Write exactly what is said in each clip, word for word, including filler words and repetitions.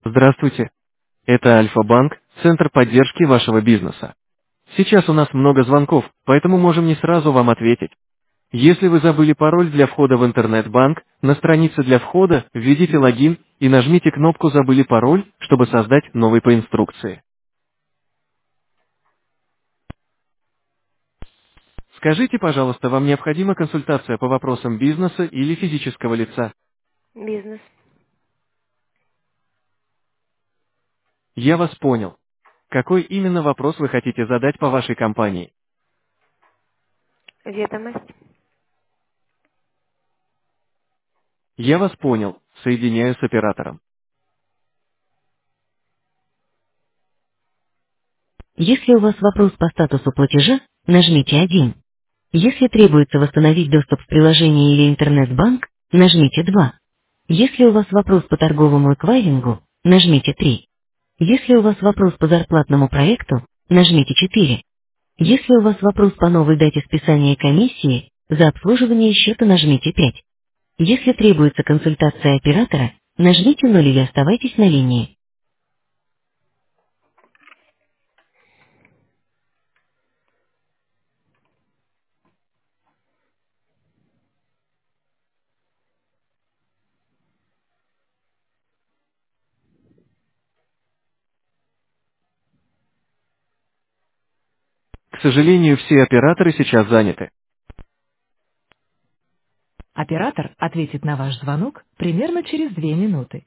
Здравствуйте. Это Альфа-банк, центр поддержки вашего бизнеса. Сейчас у нас много звонков, поэтому можем не сразу вам ответить. Если вы забыли пароль для входа в интернет-банк, на странице для входа введите логин и нажмите кнопку «Забыли пароль», чтобы создать новый по инструкции. Скажите, пожалуйста, вам необходима консультация по вопросам бизнеса или физического лица? Бизнес. Я вас понял. Какой именно вопрос вы хотите задать по вашей компании? Ведомость. Я вас понял. Соединяю с оператором. Если у вас вопрос по статусу платежа, нажмите один. Если требуется восстановить доступ в приложение или интернет-банк, нажмите два. Если у вас вопрос по торговому эквайрингу, нажмите три. Если у вас вопрос по зарплатному проекту, нажмите четыре. Если у вас вопрос по новой дате списания комиссии, за обслуживание счета нажмите пять. Если требуется консультация оператора, нажмите ноль или оставайтесь на линии. К сожалению, все операторы сейчас заняты. Оператор ответит на ваш звонок примерно через две минуты.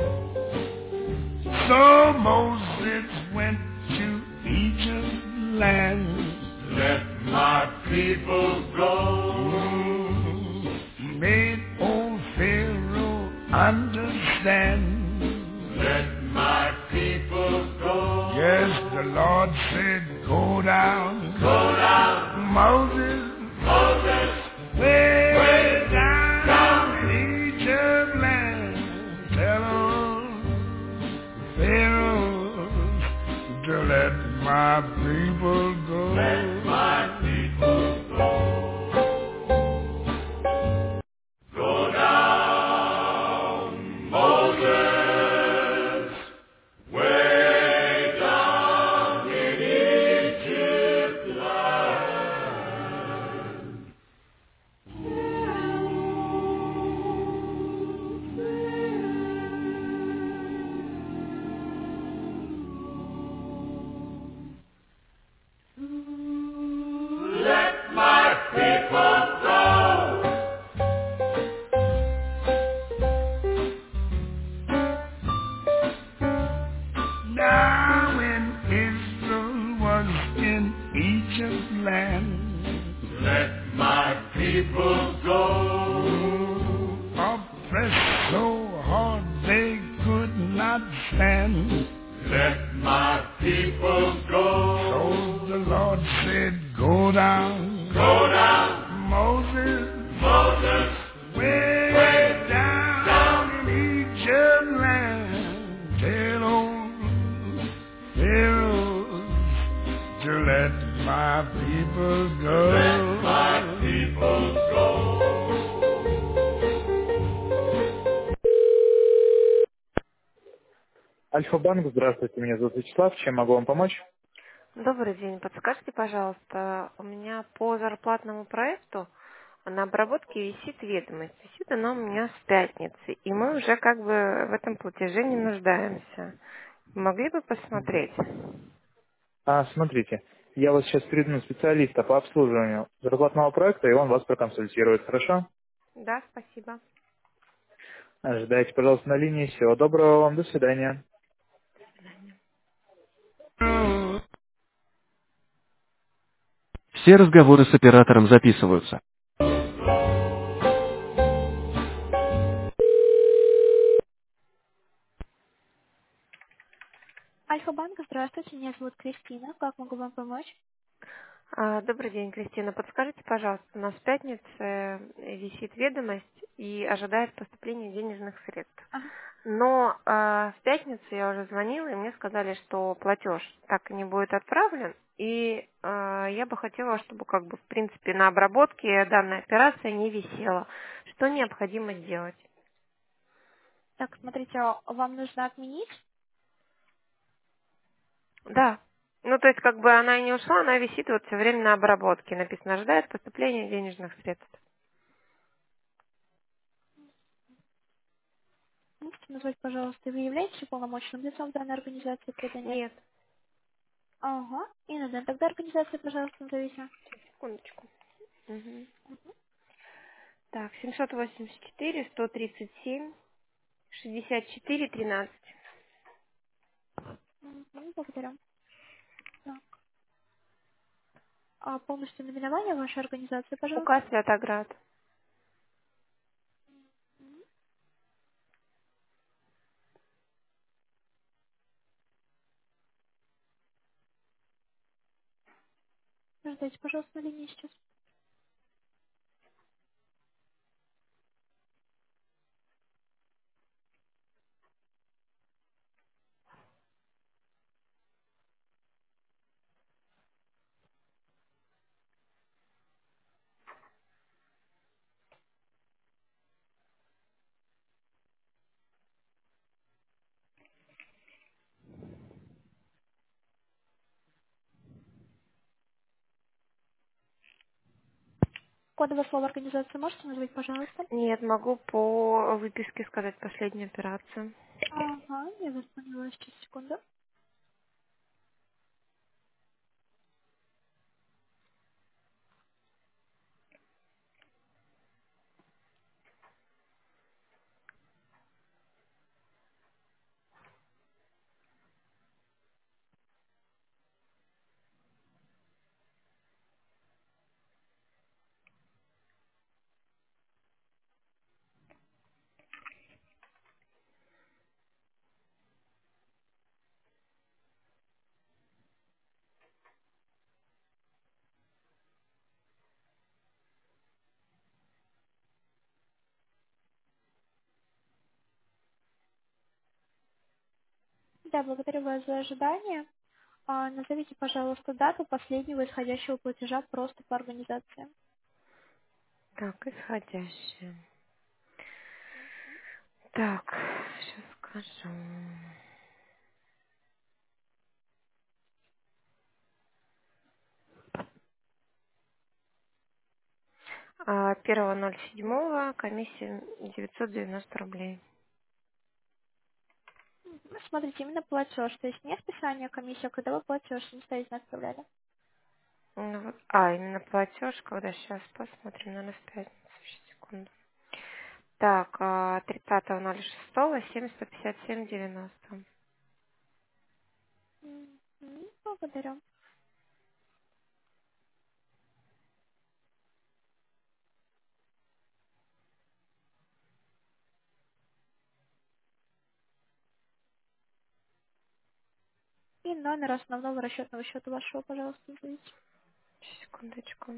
So Moses went to Egypt land. Let my people go. Mm, made old Pharaoh understand. Let my people go. Yes, the Lord said, go down. Go down. Moses. Moses. Way, way down, down in Egypt land. Tell 'em Pharaoh to let my people go. Let my people go. Go down, Moses, way down in Egypt land. Let my people go. Now when Israel was in Egypt land, let my people go. Oppressed so hard they could not stand. Let my people go. So the Lord said, go down. Go down. Moses. Moses. Way, way down, down in Egypt land. Tell old Pharaoh to let my people go. Let my people go. Альфа-банк, здравствуйте, меня зовут Вячеслав, чем могу вам помочь? Добрый день. Подскажите, пожалуйста, у меня по зарплатному проекту на обработке висит ведомость. Висит она у меня с пятницы, и мы уже как бы в этом платеже не нуждаемся. Могли бы посмотреть? А, смотрите, я вас сейчас перейду на специалиста по обслуживанию зарплатного проекта, и он вас проконсультирует, хорошо? Да, спасибо. Ожидайте, пожалуйста, на линии. Всего доброго вам, до свидания. Все разговоры с оператором записываются. Альфа-банк, здравствуйте, меня зовут Кристина. Как могу вам помочь? А, Добрый день, Кристина. Подскажите, пожалуйста, у нас в пятнице э, висит ведомость и ожидает поступления денежных средств. Ага. Но а, в пятницу я уже звонила, и мне сказали, что платеж так и не будет отправлен. И а, я бы хотела, чтобы как бы в принципе на обработке данная операция не висела. Что необходимо делать? Так, смотрите, а вам нужно отменить? Да. Ну, то есть, как бы она и не ушла, она висит вот все время на обработке. Написано, ожидает поступления денежных средств. Можете назвать, пожалуйста, вы являетесь полномочным лицом данной организации, когда нет? Нет. Ага. И на тогда организация, пожалуйста, назовите. Секундочку. Мгм. Так, семьсот восемьдесят четыре, сто тридцать семь, шестьдесят четыре, тринадцать. Угу, благодарю. Так. А полностью наименование вашей организации, пожалуйста. УК Святоград. Ждайте, пожалуйста, на линии сейчас. Кодовое слово организации можете назвать, пожалуйста? Нет, могу по выписке сказать последнюю операцию. Ага, я вас поняла, сейчас, секунду. Да, благодарю вас за ожидание. А, назовите, пожалуйста, дату последнего исходящего платежа просто по организации. Так, исходящие. Так, сейчас скажу. А, первого ноль седьмого, комиссия девятьсот девяносто рублей. Ну, смотрите, именно платеж, то есть не списание комиссии, а когда вы платеж самостоятельно отправляли. Ну, вот. А, именно платеж, когда сейчас посмотрим, наверное, в пятницу. Сейчас, секунду. Так, а, тридцатого ноль шестого, семь сто пятьдесят семь девяносто. Мгм, благодарю. И номер основного расчетного счета вашего, пожалуйста, назовите. Секундочку.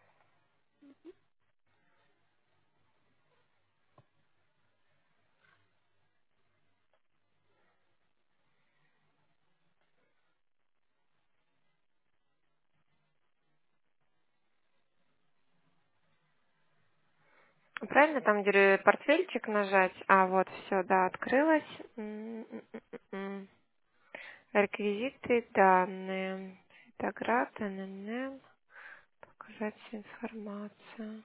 Правильно, там, где портфельчик нажать? А, вот, все, да, открылось. М, м, м, м. Реквизиты, данные. Фотограф, эн эн эл. Показать всю информацию.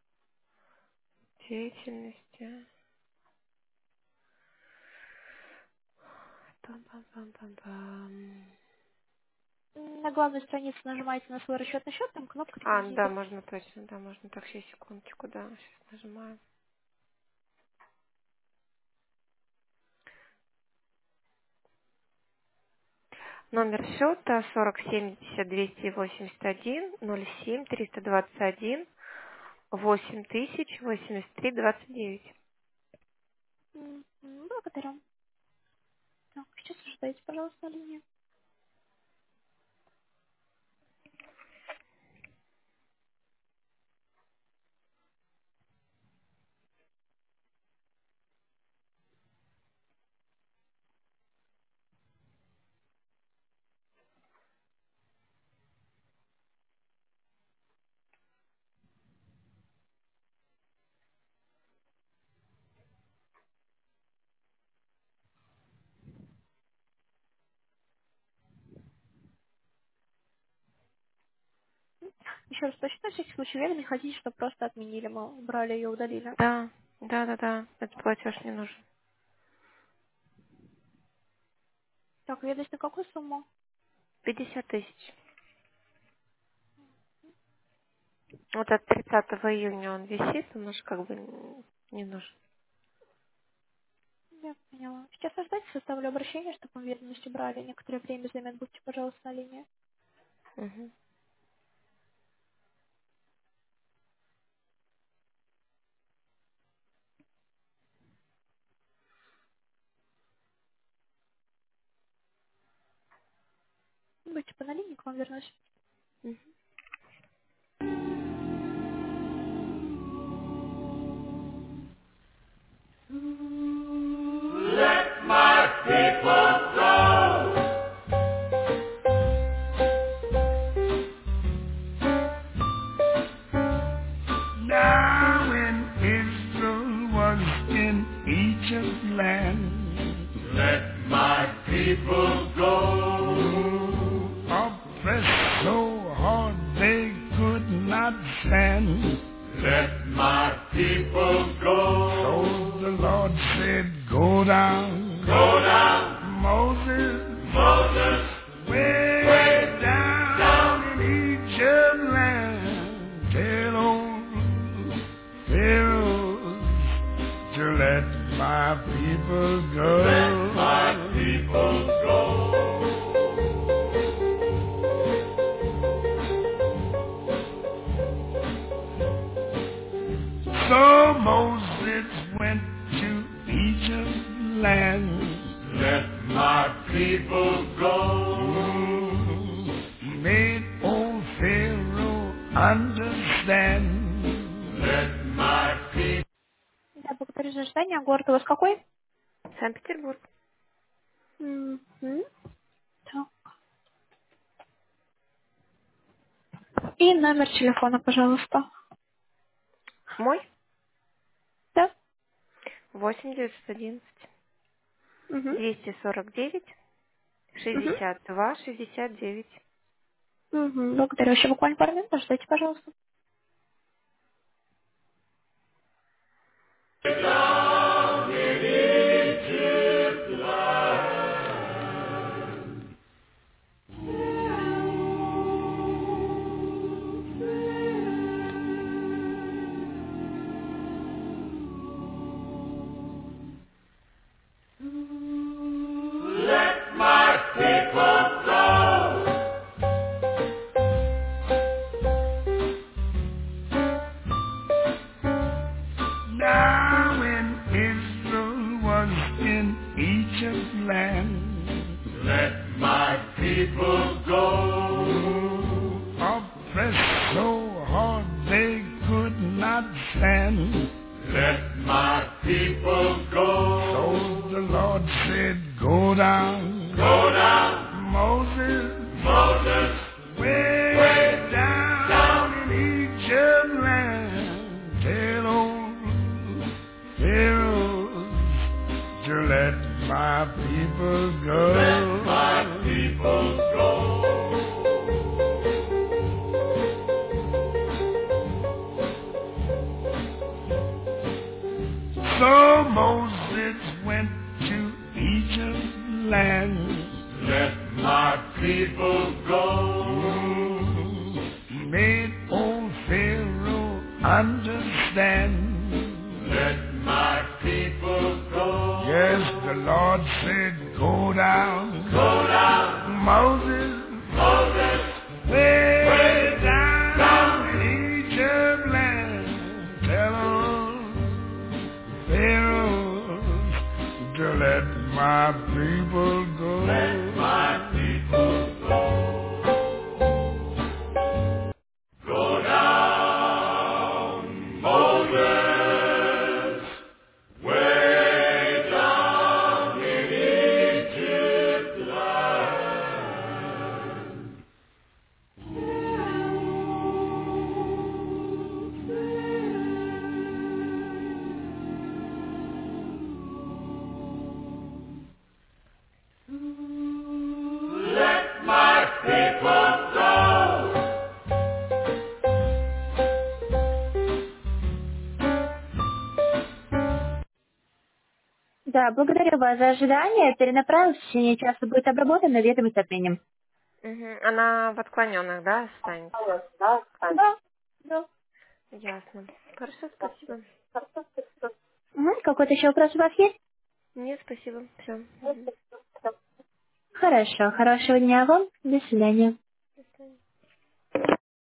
Деятельности. Бам-бам-бам-бам-бам. На главной странице нажимаете на свой расчетный счет, там кнопка А, да, реквизиты. можно точно, да, можно. Так, сейчас, секундочку, да, сейчас нажимаю. Номер счета сорок семьдесят двести восемьдесят один ноль семь триста двадцать один восемь тысяч восемьдесят три двадцать девять. Мгм, благодарю. Так, сейчас ожидайте, пожалуйста, на линии. Еще раз точно, на всякий случай, верно, не хотите, чтобы просто отменили, мы убрали ее, удалили? Да, да, да, да. Этот платеж не нужен. Так, ведость на какую сумму? пятьдесят тысяч. Вот от тридцатого июня он висит, он уж как бы не нужен. Я поняла. Сейчас ожидайте, составлю обращение, чтобы мы ведомость убрали. Некоторое время займет, будьте, пожалуйста, на линии. Угу. Будьте по на линии, к вам вернусь. Now when Israel was in Egypt land, let my people go. Oppressed so hard they could not stand. Let my people go. So the Lord said, go down. Go down. Moses. Moses. Way, way down, down in Egypt land. Tell old Pharaoh to let my people go. Let my people go. So Moses went to Egypt land. Let my people go. Mm, made old Pharaoh understand. Let my people. Да, благодарю за ожидание. Город у вас какой? Санкт-Петербург. Мгм. Так. И номер телефона, пожалуйста. Мой? Да? восемь девятьсот одиннадцать Угу. двести сорок девять Угу. шестьдесят два шестьдесят девять. Угу. Благодарю. Еще буквально пару минут, ожидайте, пожалуйста. Let my people go. Now when Israel was in Egypt land, let my people go. Oppressed so hard they could not stand. Let my people go. So the Lord said, go down. Go down. Moses. Moses. Way, way down, down in Egypt land. Tell old Pharaoh to let my people go. Let my people go. So Moses went to Egypt land. Let my people go. Mm, made old Pharaoh understand. Let my people go. Yes, the Lord said, go down. Go down. Moses. Moses. Way, way down, down in Egypt land. Tell them, Pharaoh, to let my people go. Let my people go. Go down, Moses, way down in Egypt land. Let my people go. Да, благодарю вас за ожидание. Перенаправил, в течение часа будет обработана, ведомость отменим. Мгм. Она в отклоненных, да, останется? Да. Да. Ясно. Хорошо, спасибо. Мгм. Какой-то еще вопрос у вас есть? Нет, спасибо. Все. Хорошо. Хорошего дня вам. До свидания.